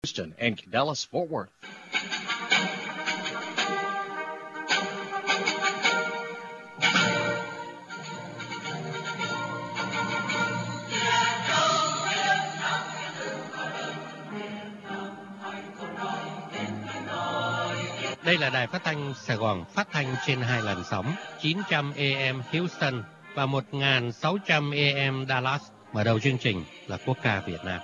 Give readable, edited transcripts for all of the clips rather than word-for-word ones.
Houston, and Dallas-Fort Worth. Đây là đài phát thanh Sài Gòn, phát thanh trên 2 làn sóng 900 AM Houston và 1600 AM Dallas. Mở đầu chương trình là quốc ca Việt Nam.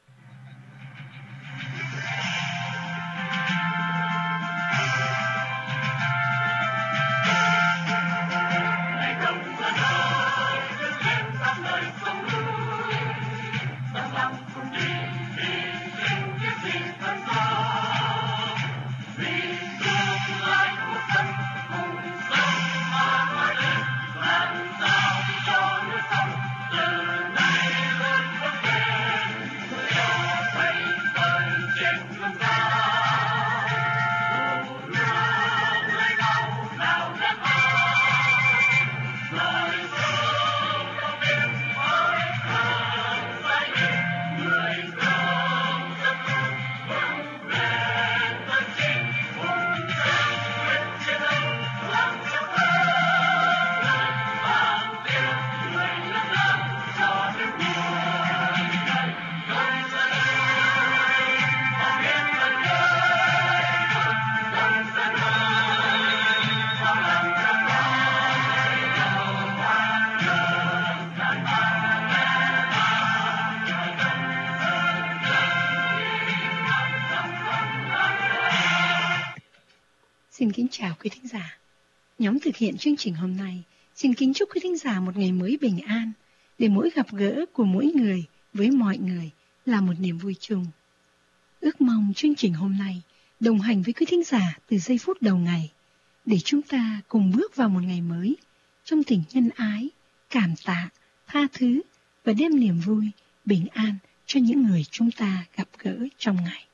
Xin kính chào quý thính giả. Nhóm thực hiện chương trình hôm nay xin kính chúc quý thính giả một ngày mới bình an, để mỗi gặp gỡ của mỗi người với mọi người là một niềm vui chung. Ước mong chương trình hôm nay đồng hành với quý thính giả từ giây phút đầu ngày, để chúng ta cùng bước vào một ngày mới trong tình nhân ái, cảm tạ, tha thứ và đem niềm vui, bình an cho những người chúng ta gặp gỡ trong ngày.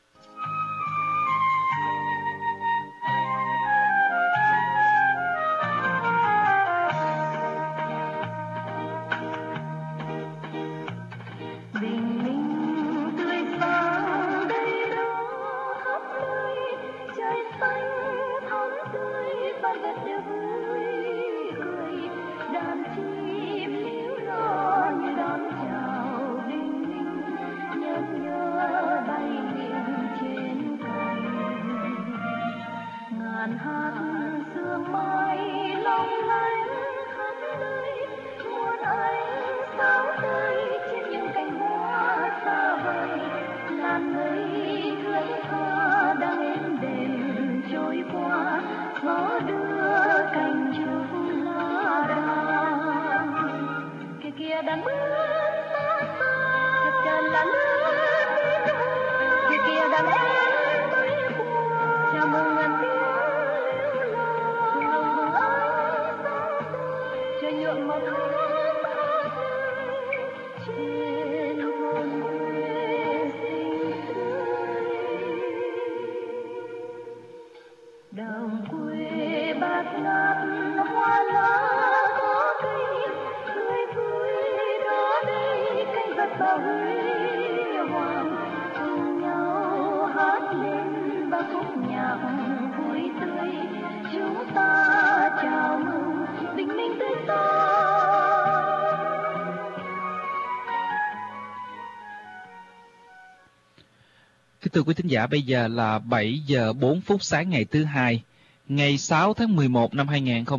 Thưa quý thính giả, bây giờ là 7 giờ 4 phút sáng ngày thứ Hai, ngày 6 tháng 11 năm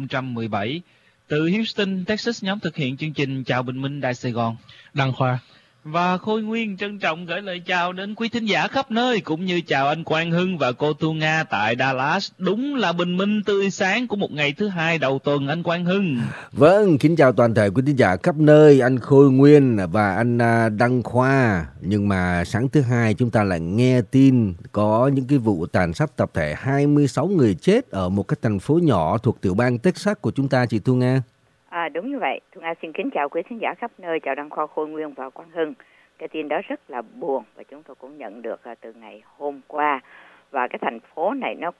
2017. Từ Houston, Texas, nhóm thực hiện chương trình Chào Bình Minh Đài Sài Gòn, Đăng Khoa và Khôi Nguyên trân trọng gửi lời chào đến quý thính giả khắp nơi, cũng như chào anh Quang Hưng và cô Tu Nga tại Dallas. Đúng là bình minh tươi sáng của một ngày thứ Hai đầu tuần, anh Quang Hưng. Vâng, kính chào toàn thể quý thính giả khắp nơi, anh Khôi Nguyên và anh Đăng Khoa. Nhưng mà sáng thứ Hai chúng ta lại nghe tin có những cái vụ tàn sát tập thể 26 người chết ở một cái thành phố nhỏ thuộc tiểu bang Texas của chúng ta, chị Thu Nga. Đúng như vậy. Thu Nga xin kính chào quý thính giả khắp nơi, chào Đăng Khoa, Khôi Nguyên và Quang Hưng. Cái tin đó rất là buồn và chúng tôi cũng nhận được từ ngày hôm qua. Và cái thành phố này nó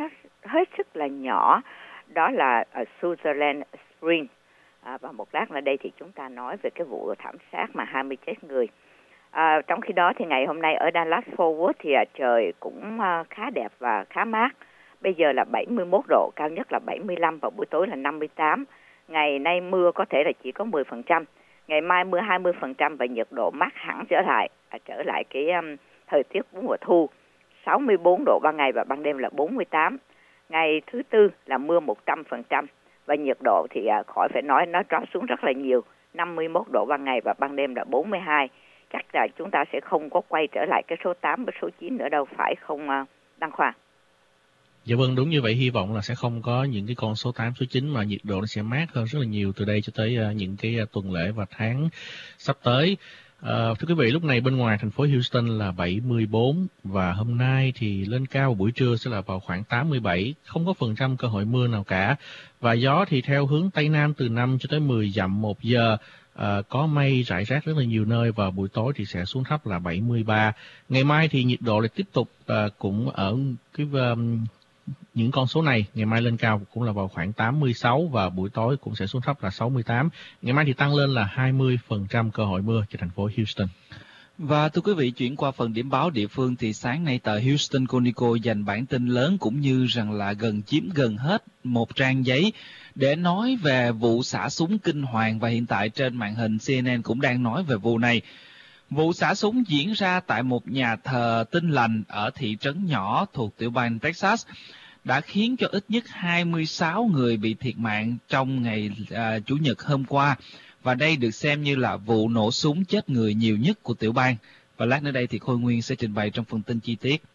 hết sức là nhỏ, đó là ở Sutherland Springs. Và một lát nữa đây thì chúng ta nói về cái vụ thảm sát mà 20 chết người. Trong khi đó thì ngày hôm nay ở Dallas Fort Worth thì trời cũng khá đẹp và khá mát. Bây giờ là 71 độ, cao nhất là 75 và buổi tối là 58. Ngày nay mưa có thể là chỉ có 10%. Ngày mai mưa 20% và nhiệt độ mát hẳn trở lại cái thời tiết mùa thu. 64 độ ban ngày và ban đêm là 48. Ngày thứ tư là mưa 100% và nhiệt độ thì khỏi phải nói, nó drop xuống rất là nhiều. 51 độ ban ngày và ban đêm là 42. Chắc là chúng ta sẽ không có quay trở lại cái số 8 với số 9 nữa đâu, phải không Đăng Khoa? Dạ vâng, đúng như vậy. Hy vọng là sẽ không có những cái con số 8, số 9 mà nhiệt độ nó sẽ mát hơn rất là nhiều từ đây cho tới những cái tuần lễ và tháng sắp tới. Thưa quý vị, lúc này bên ngoài thành phố Houston là 74 và hôm nay thì lên cao vào buổi trưa sẽ là vào khoảng 87, không có phần trăm cơ hội mưa nào cả. Và gió thì theo hướng Tây Nam từ 5 cho tới 10 dặm một giờ. Có mây rải rác rất là nhiều nơi và buổi tối thì sẽ xuống thấp là 73. Ngày mai thì nhiệt độ lại tiếp tục cũng ở cái những con số này. Ngày mai lên cao cũng là vào khoảng 86 và buổi tối cũng sẽ xuống thấp là 68. Ngày mai thì tăng lên là 20% cơ hội mưa cho thành phố Houston. Và thưa quý vị, chuyển qua phần điểm báo địa phương thì sáng nay tờ Houston Chronicle dành bản tin lớn cũng như rằng là chiếm gần hết một trang giấy để nói về vụ xả súng kinh hoàng, và hiện tại trên màn hình CNN cũng đang nói về vụ này. Vụ xả súng diễn ra tại một nhà thờ Tin Lành ở thị trấn nhỏ thuộc tiểu bang Texas đã khiến cho ít nhất 26 người bị thiệt mạng trong ngày Chủ nhật hôm qua. Và đây được xem như là vụ nổ súng chết người nhiều nhất của tiểu bang. Và lát nữa đây thì Khôi Nguyên sẽ trình bày trong phần tin chi tiết.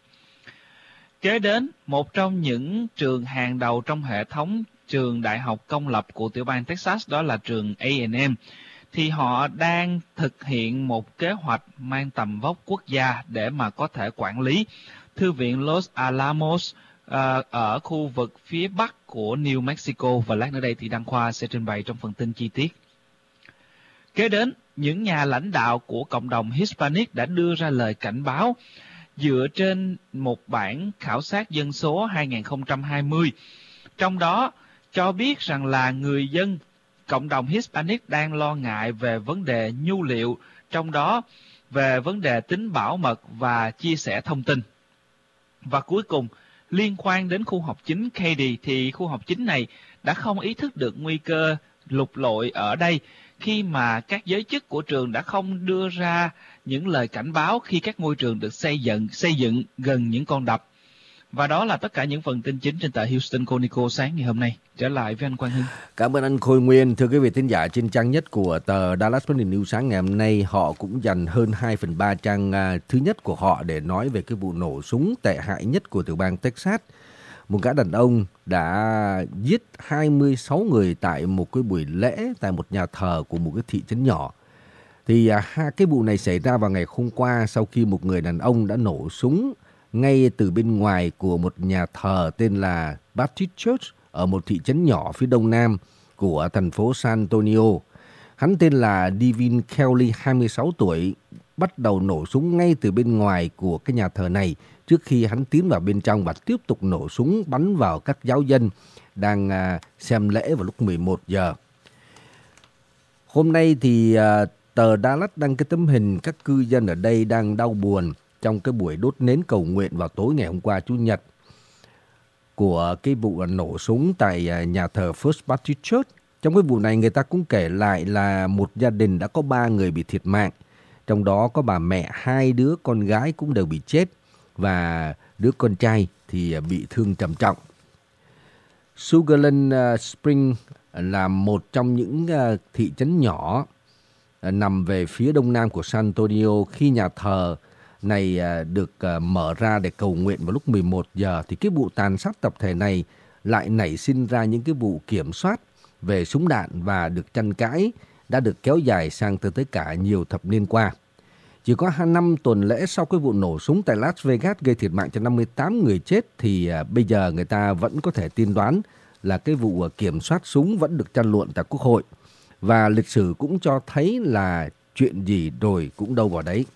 Kế đến, một trong những trường hàng đầu trong hệ thống trường đại học công lập của tiểu bang Texas, đó là trường A&M, thì họ đang thực hiện một kế hoạch mang tầm vóc quốc gia để mà có thể quản lý Thư viện Los Alamos ở khu vực phía bắc của New Mexico. Và lát nữa đây thì Đăng Khoa sẽ trình bày trong phần tin chi tiết. Kế đến, những nhà lãnh đạo của cộng đồng Hispanic đã đưa ra lời cảnh báo dựa trên một bản khảo sát dân số 2020. Trong đó cho biết rằng là người dân cộng đồng Hispanic đang lo ngại về vấn đề nhu liệu, trong đó về vấn đề tính bảo mật và chia sẻ thông tin. Và cuối cùng, liên quan đến khu học chính Katy thì khu học chính này đã không ý thức được nguy cơ lục lội ở đây khi mà các giới chức của trường đã không đưa ra những lời cảnh báo khi các ngôi trường được xây dựng gần những con đập. Và đó là tất cả những phần tin chính trên tờ Houston Chronicle sáng ngày hôm nay. Trở lại với anh Quang Hưng. Cảm ơn anh Khôi Nguyên. Thưa quý vị thính giả, trên trang nhất của tờ Dallas Morning News sáng ngày hôm nay, họ cũng dành hơn 2/3 trang thứ nhất của họ để nói về cái vụ nổ súng tệ hại nhất của tiểu bang Texas. Một gã đàn ông đã giết 26 người tại một cái buổi lễ tại một nhà thờ của một cái thị trấn nhỏ. Thì cái vụ này xảy ra vào ngày hôm qua sau khi một người đàn ông đã nổ súng ngay từ bên ngoài của một nhà thờ tên là Baptist Church ở một thị trấn nhỏ phía đông nam của thành phố San Antonio. Hắn tên là Devin Kelly, 26 tuổi, bắt đầu nổ súng ngay từ bên ngoài của cái nhà thờ này trước khi hắn tiến vào bên trong và tiếp tục nổ súng bắn vào các giáo dân đang xem lễ vào lúc 11 giờ. Hôm nay thì tờ Dallas đăng cái tấm hình các cư dân ở đây đang đau buồn trong cái buổi đốt nến cầu nguyện vào tối ngày hôm qua Chủ nhật của cái vụ nổ súng tại nhà thờ First Baptist Church. Trong cái vụ này người ta cũng kể lại là một gia đình đã có 3 người bị thiệt mạng. Trong đó có bà mẹ, 2 đứa con gái cũng đều bị chết và đứa con trai thì bị thương trầm trọng. Sugarland Spring là một trong những thị trấn nhỏ nằm về phía đông nam của San Antonio. Khi nhà thờ này được mở ra để cầu nguyện vào lúc 11 giờ thì cái vụ tàn sát tập thể này lại nảy sinh ra những cái vụ kiểm soát về súng đạn và được tranh cãi đã được kéo dài sang tới cả nhiều thập niên qua. Chỉ có 5 tuần lễ sau cái vụ nổ súng tại Las Vegas gây thiệt mạng cho 58 người chết thì bây giờ người ta vẫn có thể tiên đoán là cái vụ kiểm soát súng vẫn được tranh luận tại Quốc hội. Và lịch sử cũng cho thấy là chuyện gì rồi cũng đâu vào đấy.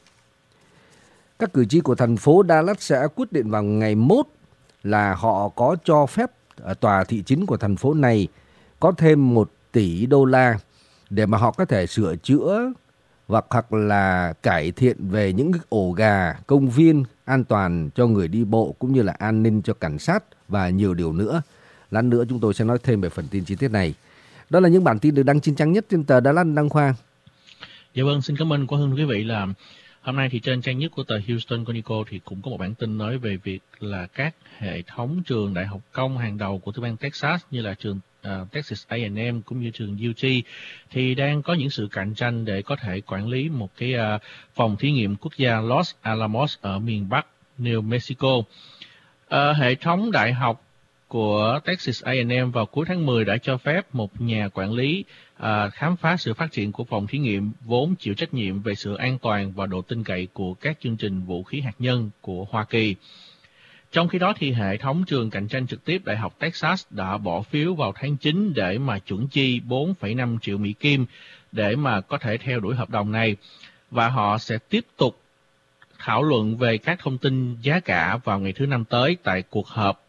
Các cử tri của thành phố Dallas sẽ quyết định vào ngày mốt là họ có cho phép tòa thị chính của thành phố này có thêm $1 tỷ để mà họ có thể sửa chữa hoặc là cải thiện về những ổ gà, công viên an toàn cho người đi bộ cũng như là an ninh cho cảnh sát và nhiều điều nữa. Lát nữa chúng tôi sẽ nói thêm về phần tin chi tiết này. Đó là những bản tin được đăng chín trang nhất trên tờ Đà Lạt Đăng Khoa. Dạ vâng, xin cảm ơn Quang Hưng quý vị. Là hôm nay thì trên trang nhất của tờ Houston Chronicle thì cũng có một bản tin nói về việc là các hệ thống trường đại học công hàng đầu của tiểu bang Texas như là trường Texas A&M cũng như trường UT thì đang có những sự cạnh tranh để có thể quản lý một cái phòng thí nghiệm quốc gia Los Alamos ở miền Bắc New Mexico. Hệ thống đại học của Texas A&M vào cuối tháng 10 đã cho phép một nhà quản lý khám phá sự phát triển của phòng thí nghiệm vốn chịu trách nhiệm về sự an toàn và độ tin cậy của các chương trình vũ khí hạt nhân của Hoa Kỳ. Trong khi đó thì hệ thống trường cạnh tranh trực tiếp Đại học Texas đã bỏ phiếu vào tháng 9 để mà chuẩn chi 4,5 triệu Mỹ Kim để mà có thể theo đuổi hợp đồng này. Và họ sẽ tiếp tục thảo luận về các thông tin giá cả vào ngày thứ Năm tới tại cuộc họp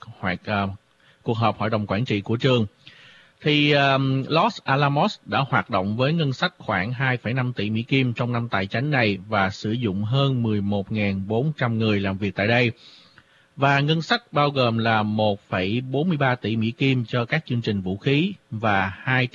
hội đồng quản trị của trường. Thì Los Alamos đã hoạt động với ngân sách khoảng 2,5 tỷ Mỹ Kim trong năm tài chánh này và sử dụng hơn 11.400 người làm việc tại đây. Và ngân sách bao gồm là 1,43 tỷ Mỹ Kim cho các chương trình vũ khí và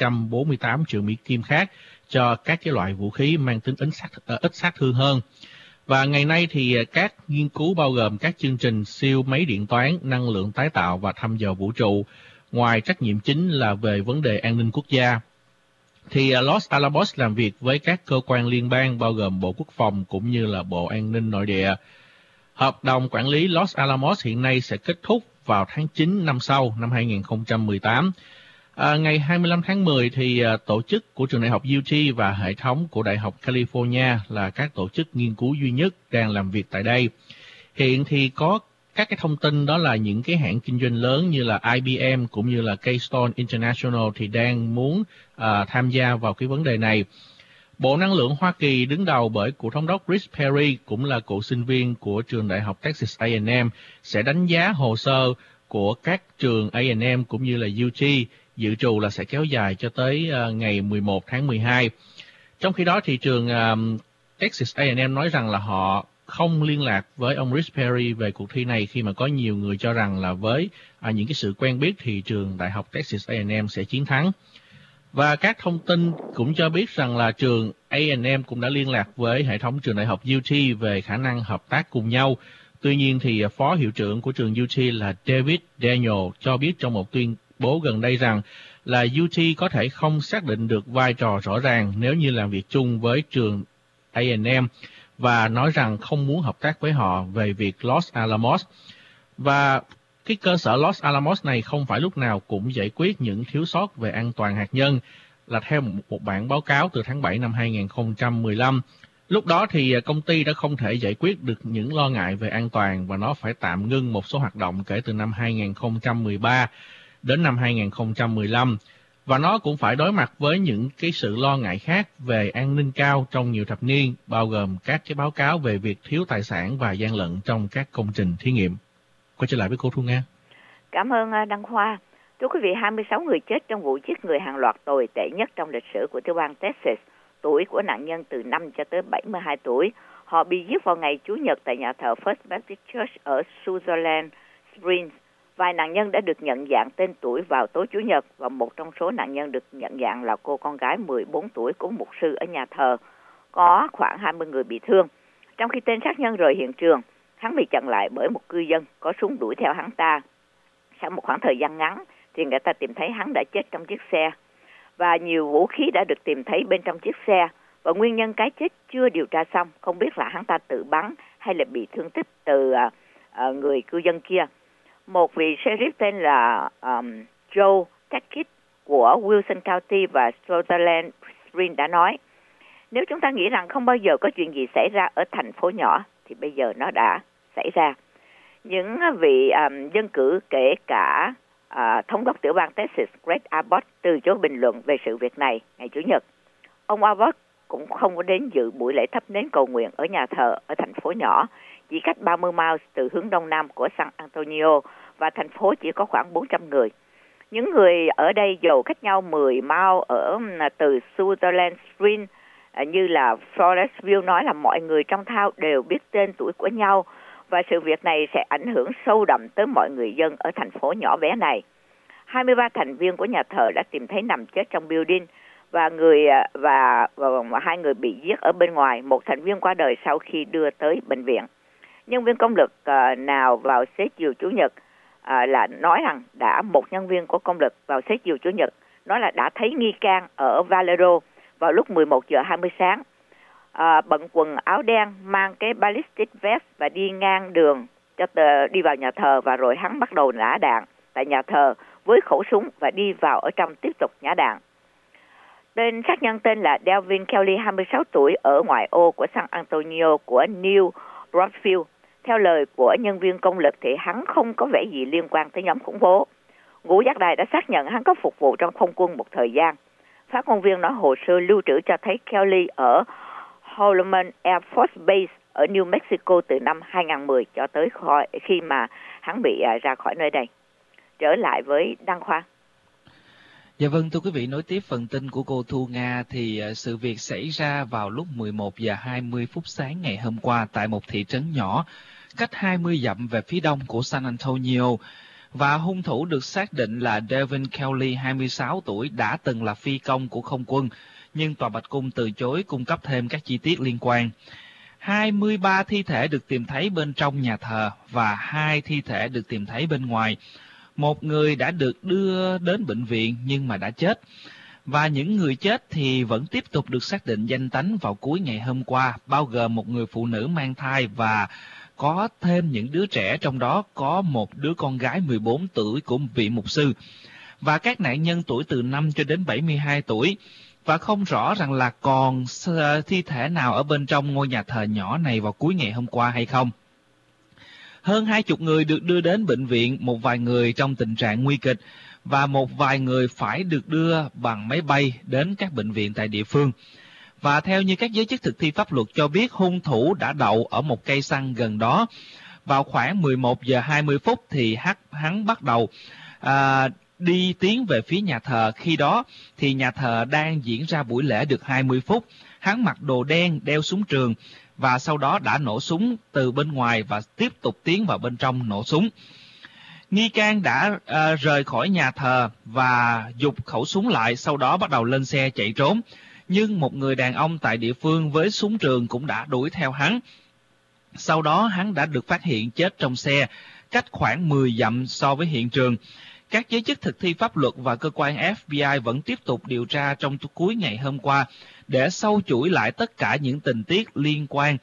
248 triệu Mỹ Kim khác cho các cái loại vũ khí mang tính ít sát thương hơn. Và ngày nay thì các nghiên cứu bao gồm các chương trình siêu máy điện toán, năng lượng tái tạo và thăm dò vũ trụ, ngoài trách nhiệm chính là về vấn đề an ninh quốc gia. Thì Los Alamos làm việc với các cơ quan liên bang bao gồm Bộ Quốc phòng cũng như là Bộ An ninh Nội địa. Hợp đồng quản lý Los Alamos hiện nay sẽ kết thúc vào tháng 9 năm sau, năm 2018. Ngày 25 tháng 10 thì tổ chức của trường đại học UT và hệ thống của Đại học California là các tổ chức nghiên cứu duy nhất đang làm việc tại đây. Hiện thì có các cái thông tin đó là những cái hãng kinh doanh lớn như là IBM cũng như là Keystone International thì đang muốn tham gia vào cái vấn đề này. Bộ Năng lượng Hoa Kỳ đứng đầu bởi cựu thống đốc Rick Perry cũng là cựu sinh viên của trường đại học Texas A&M sẽ đánh giá hồ sơ của các trường A&M cũng như là UT, dự trù là sẽ kéo dài cho tới ngày 11 tháng 12. Trong khi đó thì trường Texas A&M nói rằng là họ không liên lạc với ông Rick Perry về cuộc thi này khi mà có nhiều người cho rằng là với những cái sự quen biết thì trường đại học Texas A&M sẽ chiến thắng. Và các thông tin cũng cho biết rằng là trường A&M cũng đã liên lạc với hệ thống trường đại học UT về khả năng hợp tác cùng nhau. Tuy nhiên thì phó hiệu trưởng của trường UT là David Daniel cho biết trong một tuyên bố gần đây rằng là UT có thể không xác định được vai trò rõ ràng nếu như làm việc chung với trường A&M và nói rằng không muốn hợp tác với họ về việc Los Alamos. Và cái cơ sở Los Alamos này không phải lúc nào cũng giải quyết những thiếu sót về an toàn hạt nhân, là theo một bản báo cáo từ tháng 7 năm 2015. Lúc đó thì công ty đã không thể giải quyết được những lo ngại về an toàn và nó phải tạm ngưng một số hoạt động kể từ năm 2013 đến năm 2015. Và nó cũng phải đối mặt với những cái sự lo ngại khác về an ninh cao trong nhiều thập niên, bao gồm các cái báo cáo về việc thiếu tài sản và gian lận trong các công trình thí nghiệm. Quay trở lại với cô Thu Nga. Cảm ơn Đăng Khoa. Thưa quý vị, 26 người chết trong vụ giết người hàng loạt tồi tệ nhất trong lịch sử của tiểu bang Texas. Tuổi của nạn nhân từ 5 cho tới 72 tuổi. Họ bị giết vào ngày Chủ nhật tại nhà thờ First Baptist Church ở Sutherland Springs. Vài nạn nhân đã được nhận dạng tên tuổi vào tối Chủ nhật và một trong số nạn nhân được nhận dạng là cô con gái 14 tuổi của mục sư ở nhà thờ. Có khoảng 20 người bị thương. Trong khi tên sát nhân rời hiện trường, hắn bị chặn lại bởi một cư dân có súng đuổi theo hắn ta. Sau một khoảng thời gian ngắn thì người ta tìm thấy hắn đã chết trong chiếc xe. Và nhiều vũ khí đã được tìm thấy bên trong chiếc xe. Và nguyên nhân cái chết chưa điều tra xong, không biết là hắn ta tự bắn hay là bị thương tích từ người cư dân kia. Một vị sheriff tên là Joe Tackett của Wilson County và Sutherland Springs đã nói, nếu chúng ta nghĩ rằng không bao giờ có chuyện gì xảy ra ở thành phố nhỏ, thì bây giờ nó đã xảy ra. Những vị dân cử kể cả thống đốc tiểu bang Texas Greg Abbott từ chối bình luận về sự việc này ngày Chủ nhật. Ông Abbott cũng không có đến dự buổi lễ thắp nến cầu nguyện ở nhà thờ ở thành phố nhỏ, chỉ cách 30 miles từ hướng đông nam của San Antonio và thành phố chỉ có khoảng 400 người. Những người ở đây dầu cách nhau 10 mile từ Sutherland Springs như là Floresville nói là mọi người trong thao đều biết tên tuổi của nhau, và sự việc này sẽ ảnh hưởng sâu đậm tới mọi người dân ở thành phố nhỏ bé này. 23 thành viên của nhà thờ đã tìm thấy nằm chết trong building, và hai người bị giết ở bên ngoài. Một thành viên qua đời sau khi đưa tới bệnh viện. Nhân viên công lực nào vào xế chiều Chủ nhật là nói rằng một nhân viên của công lực vào xế chiều Chủ nhật nói là đã thấy nghi can ở Valero vào lúc 11 giờ 20 sáng. Bận quần áo đen, mang cái ballistic vest và đi ngang đường đi vào nhà thờ, và rồi hắn bắt đầu nã đạn tại nhà thờ với khẩu súng và đi vào ở trong tiếp tục nhả đạn. Tên sát nhân tên là Delvin Kelly, 26 tuổi, ở ngoại ô của San Antonio của New Rockville. Theo lời của nhân viên công lực thì hắn không có vẻ gì liên quan tới nhóm khủng bố. Ngũ giác đài đã xác nhận hắn có phục vụ trong không quân một thời gian. Phát ngôn viên nói hồ sơ lưu trữ cho thấy Kelly ở Holloman Air Force Base ở New Mexico từ năm 2010 cho tới khi mà hắn bị ra khỏi nơi đây. Trở lại với Đăng Khoa. Dạ vâng, thưa quý vị, nối tiếp phần tin của cô Thu Nga thì sự việc xảy ra vào lúc 11 giờ 20 phút sáng ngày hôm qua tại một thị trấn nhỏ cách 20 dặm về phía đông của San Antonio, và hung thủ được xác định là Delvin Kelly, 26 tuổi, đã từng là phi công của không quân, nhưng Tòa Bạch Cung từ chối cung cấp thêm các chi tiết liên quan. 23 thi thể được tìm thấy bên trong nhà thờ và 2 thi thể được tìm thấy bên ngoài. Một người đã được đưa đến bệnh viện nhưng mà đã chết. Và những người chết thì vẫn tiếp tục được xác định danh tánh vào cuối ngày hôm qua, bao gồm một người phụ nữ mang thai và có thêm những đứa trẻ, trong đó có một đứa con gái 14 tuổi của một vị mục sư. Và các nạn nhân tuổi từ 5 cho đến 72 tuổi. Và không rõ rằng là còn thi thể nào ở bên trong ngôi nhà thờ nhỏ này vào cuối ngày hôm qua hay không. Hơn 20 người được đưa đến bệnh viện, một vài người trong tình trạng nguy kịch và một vài người phải được đưa bằng máy bay đến các bệnh viện tại địa phương. Và theo như các giới chức thực thi pháp luật cho biết, hung thủ đã đậu ở một cây xăng gần đó. Vào khoảng 11 giờ 20 phút thì hắn bắt đầu đi tiến về phía nhà thờ. Khi đó thì nhà thờ đang diễn ra buổi lễ được 20 phút. Hắn mặc đồ đen, đeo súng trường và sau đó đã nổ súng từ bên ngoài và tiếp tục tiến vào bên trong nổ súng. Nghi can đã rời khỏi nhà thờ và giục khẩu súng lại, sau đó bắt đầu lên xe chạy trốn. Nhưng một người đàn ông tại địa phương với súng trường cũng đã đuổi theo hắn. Sau đó hắn đã được phát hiện chết trong xe, cách khoảng 10 dặm so với hiện trường. Các giới chức thực thi pháp luật và cơ quan FBI vẫn tiếp tục điều tra trong cuối ngày hôm qua để sâu chuỗi lại tất cả những tình tiết liên quan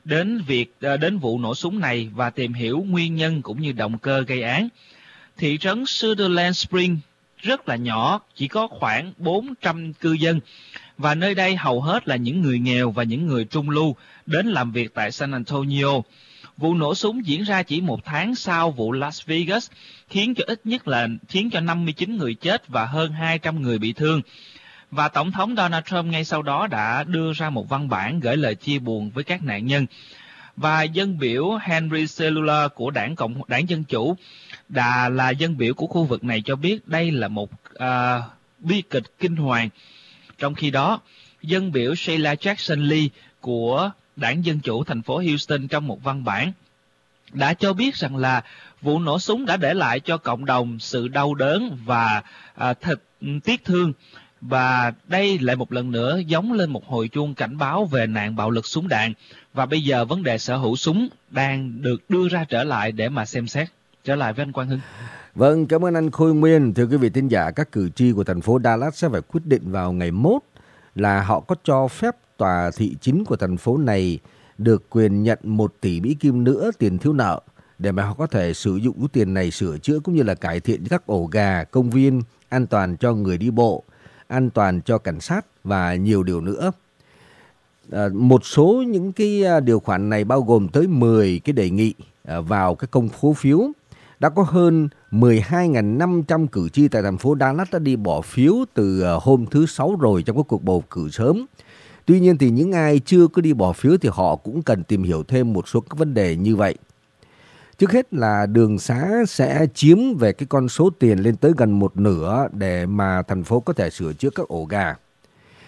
đến vụ nổ súng này và tìm hiểu nguyên nhân cũng như động cơ gây án. Thị trấn Sutherland Springs rất là nhỏ, chỉ có khoảng 400 cư dân, và nơi đây hầu hết là những người nghèo và những người trung lưu đến làm việc tại San Antonio. Vụ nổ súng diễn ra chỉ một tháng sau vụ Las Vegas, khiến cho 59 người chết và hơn 200 người bị thương. Và Tổng thống Donald Trump ngay sau đó đã đưa ra một văn bản gửi lời chia buồn với các nạn nhân. Và dân biểu Henry Cellular của Đảng Dân Chủ là dân biểu của khu vực này cho biết đây là một bi kịch kinh hoàng. Trong khi đó, dân biểu Sheila Jackson Lee của Đảng Dân Chủ thành phố Houston trong một văn bản đã cho biết rằng là vụ nổ súng đã để lại cho cộng đồng sự đau đớn và thật tiếc thương. Và đây lại một lần nữa giống lên một hồi chuông cảnh báo về nạn bạo lực súng đạn. Và bây giờ vấn đề sở hữu súng đang được đưa ra trở lại để mà xem xét. Trở lại với anh Quang Hưng. Vâng, cảm ơn anh Khôi Nguyên. Thưa quý vị thính giả, các cử tri của thành phố Dallas sẽ phải quyết định vào ngày mốt là họ có cho phép tòa thị chính của thành phố này được quyền nhận 1 tỷ Mỹ Kim nữa tiền thiếu nợ để mà họ có thể sử dụng số tiền này sửa chữa cũng như là cải thiện các ổ gà, công viên, an toàn cho người đi bộ, an toàn cho cảnh sát và nhiều điều nữa. Một số những cái điều khoản này bao gồm tới 10 cái đề nghị vào cái công phố phiếu. Đã có hơn 12.500 cử tri tại thành phố Dallas đã đi bỏ phiếu từ hôm thứ Sáu rồi trong các cuộc bầu cử sớm. Tuy nhiên thì những ai chưa có đi bỏ phiếu thì họ cũng cần tìm hiểu thêm một số các vấn đề như vậy. Trước hết là đường xá sẽ chiếm về cái con số tiền lên tới gần 1/2 để mà thành phố có thể sửa chữa các ổ gà.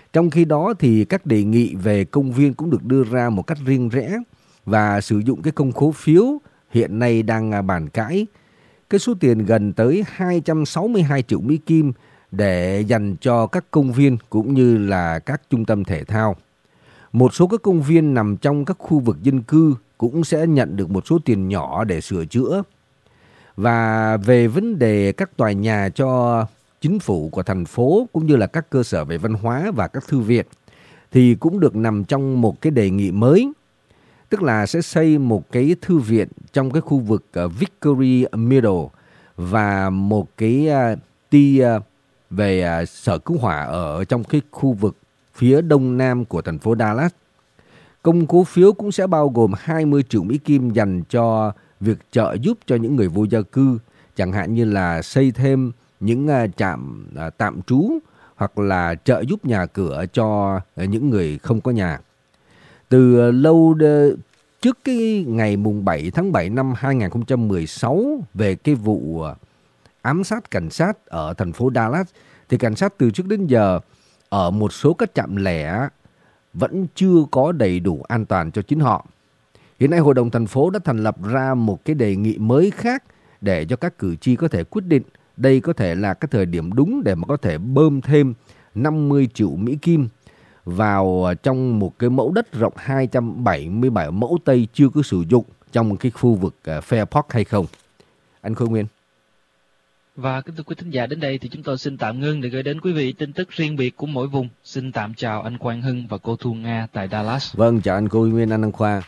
Trong khi đó thì các đề nghị về công viên cũng được đưa ra một cách riêng rẽ và sử dụng cái công khố phiếu hiện nay đang bàn cãi. Cái số tiền gần tới 262 triệu Mỹ Kim để dành cho các công viên cũng như là các trung tâm thể thao. Một số các công viên nằm trong các khu vực dân cư cũng sẽ nhận được một số tiền nhỏ để sửa chữa. Và về vấn đề các tòa nhà cho chính phủ của thành phố cũng như là các cơ sở về văn hóa và các thư viện thì cũng được nằm trong một cái đề nghị mới. Tức là sẽ xây một cái thư viện trong cái khu vực Victory Middle và một cái ti về sở cứu hỏa ở trong cái khu vực phía đông nam của thành phố Dallas. Công cố phiếu cũng sẽ bao gồm 20 triệu Mỹ Kim dành cho việc trợ giúp cho những người vô gia cư, chẳng hạn như là xây thêm những trạm tạm trú hoặc là trợ giúp nhà cửa cho những người không có nhà. Từ lâu trước cái ngày mùng 7 tháng 7 năm 2016 về cái vụ ám sát cảnh sát ở thành phố Dallas, thì cảnh sát từ trước đến giờ ở một số các trạm lẻ vẫn chưa có đầy đủ an toàn cho chính họ. Hiện nay Hội đồng thành phố đã thành lập ra một cái đề nghị mới khác để cho các cử tri có thể quyết định đây có thể là cái thời điểm đúng để mà có thể bơm thêm 50 triệu Mỹ Kim vào trong một cái mẫu đất rộng 277 mẫu Tây chưa có sử dụng trong cái khu vực Fair Park hay không. Anh Khôi Nguyên. Và kính thưa quý thính giả, đến đây thì chúng tôi xin tạm ngưng để gửi đến quý vị tin tức riêng biệt của mỗi vùng. Xin tạm chào anh Quang Hưng và cô Thu Nga tại Dallas. Vâng, chào anh Khôi Nguyên, anh Đăng Khoa.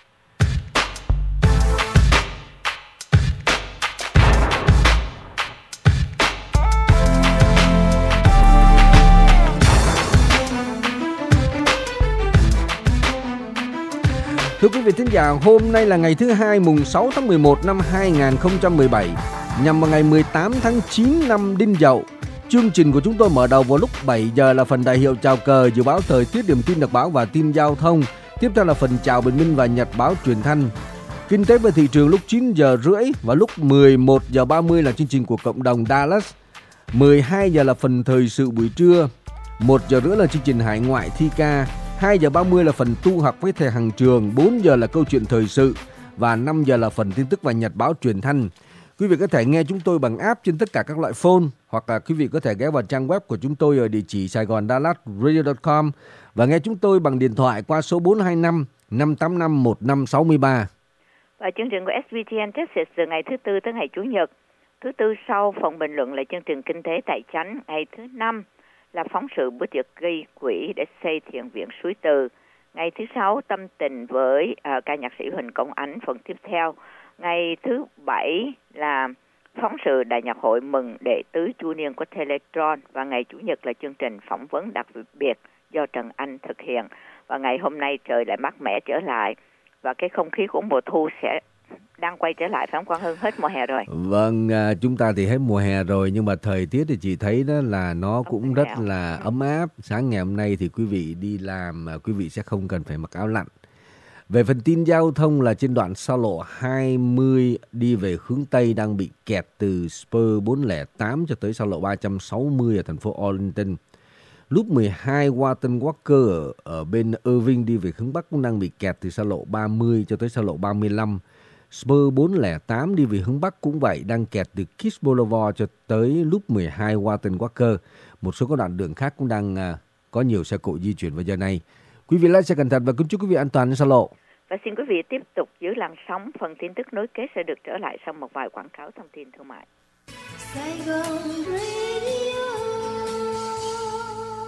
Thưa quý vị thính giả, hôm nay là ngày thứ Hai mùng 6 tháng 11 năm 2017, nhằm vào ngày 18 tháng 9 năm Đinh Dậu. Chương trình của chúng tôi mở đầu vào lúc 7 giờ là phần đại hiệu chào cờ, dự báo thời tiết, điểm tin đặc báo và tin giao thông. Tiếp theo là phần chào bình minh và nhật báo truyền thanh. Kinh tế và thị trường lúc 9 giờ rưỡi và lúc 11 giờ 30 là chương trình của cộng đồng Dallas. 12 giờ là phần thời sự buổi trưa. 1 giờ rưỡi là chương trình hải ngoại thi ca. 2 giờ 30 là phần tu học với thầy Hằng Trường, 4 giờ là câu chuyện thời sự và 5 giờ là phần tin tức và nhật báo truyền thanh. Quý vị có thể nghe chúng tôi bằng app trên tất cả các loại phone, hoặc là quý vị có thể ghé vào trang web của chúng tôi ở địa chỉ saigondallasradio.com và nghe chúng tôi bằng điện thoại qua số 425 585 1563. Và chương trình của SVTN Texas từ ngày thứ Tư tới ngày Chủ nhật. Thứ Tư sau phần bình luận là chương trình Kinh tế Tài chánh. Ngày thứ Năm là phóng sự bữa tiệc gây quỹ để xây thiện viện Suối Từ. Ngày thứ Sáu tâm tình với ca nhạc sĩ Huỳnh Công Ánh phần tiếp theo. Ngày thứ Bảy là phóng sự Đại nhạc hội mừng đệ tứ chu niên của Teletron. Và ngày Chủ nhật là chương trình phỏng vấn đặc biệt do Trần Anh thực hiện. Và ngày hôm nay trời lại mát mẻ trở lại và cái không khí của mùa thu sẽ đang quay trở lại, phải không Quang Hưng? Hết mùa hè rồi. Vâng, chúng ta thì hết mùa hè rồi, nhưng mà thời tiết thì chị thấy đó là nó cũng rất là ấm áp. Sáng ngày hôm nay thì quý vị đi làm, quý vị sẽ không cần phải mặc áo lạnh. Về phần tin giao thông là trên đoạn xa lộ 20 đi về hướng Tây đang bị kẹt từ Spur 408 cho tới xa lộ 360 ở thành phố Arlington. Lúc 12 Walton Walker ở bên Irving đi về hướng Bắc cũng đang bị kẹt từ xa lộ 30 cho tới xa lộ 35. Spur 408 đi về hướng Bắc cũng vậy, đang kẹt từ Kiss Boulevard cho tới lúc 12 Walton Walker. Một số các đoạn đường khác cũng đang có nhiều xe cộ di chuyển vào giờ này. Quý vị lái xe cẩn thận và kính chúc quý vị an toàn trên xa lộ. Và xin quý vị tiếp tục giữ làn sóng, phần tin tức nối kết sẽ được trở lại sau một vài quảng cáo thông tin thương mại. Sài Gòn,